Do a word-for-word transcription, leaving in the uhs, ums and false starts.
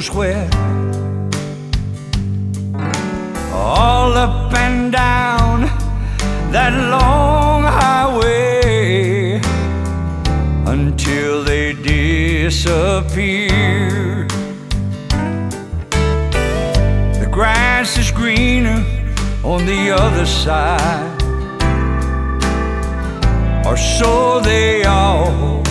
knows where. All up and down that long highway until they disappear. The grass is greener on the other side, or so they all